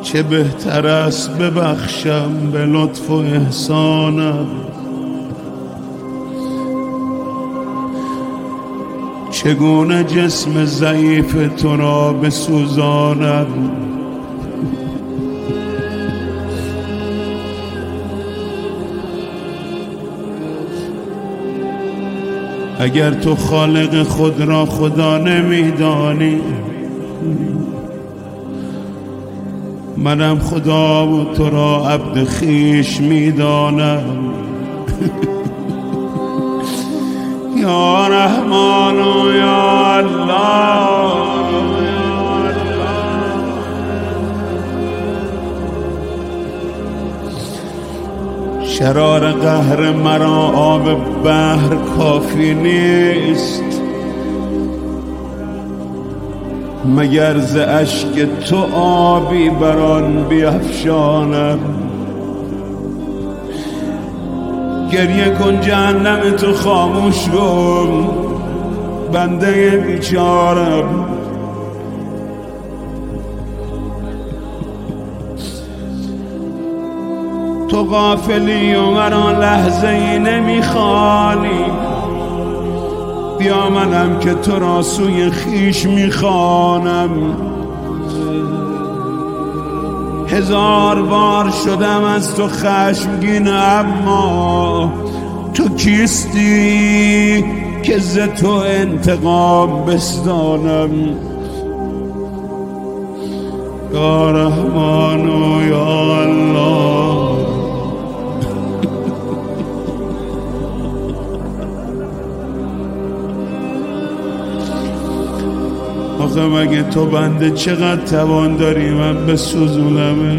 چه بهتر است ببخشم به لطف و احسانم، چگونه جسم ضعیف تو را بسوزانم. اگر تو خالق خود را خدا نمیدانی، منم خدا و تو را عبد خویش میدانم. یا رحمان و یا الله، شرار قهر مرا آب بحر کافی نیست، مگر ز اشک تو آبی بران بیفشانم. گریه کن جهنم تو خاموش کن، بنده بیچارم. تو غافلی و مرا لحظه ای نمیخوانی، بیا منم که تو را سوی خویش میخوانم. هزار بار شدم از تو خشمگین، اما تو کیستی که ز تو انتقام بستانم. یا رحمان و یا الله، آخه مگه تو بنده چقدر توان داری من بسوزونمه؟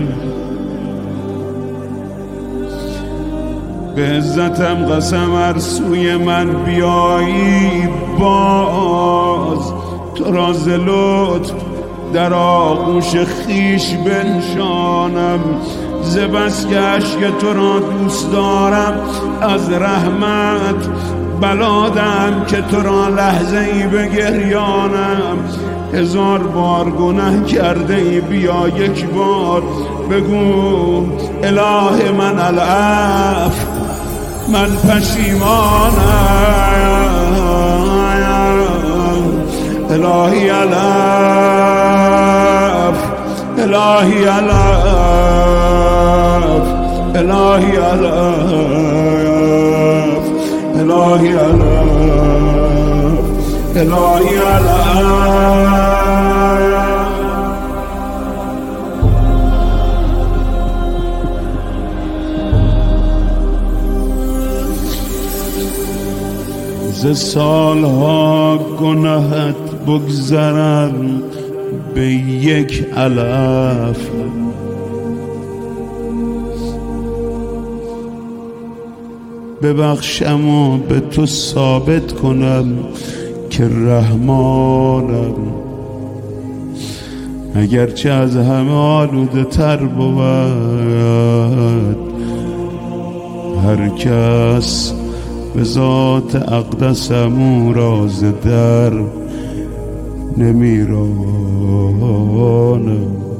به عزتم قسم ار سوی من بیایی باز، تو را ز لطف در آغوش خویش بنشانم. ز بس که عشق تو را دوست دارم، از رحمت بلادم که تو را لحظه ای بگریانم. هزار بار گناه کرده ای، بیا یک بار بگو اله من العفو، من پشیمانم. الهی العفو، الهی العفو، الهی العفو، الهی العفو، الهی العفو. ز سالها گناهت بگذرم به یک علف، ببخشم و به تو ثابت کنم که رحمانم. اگرچه از همه آلوده تر بود، هر کس به ذات اقدسم او را ز در نمیرانم.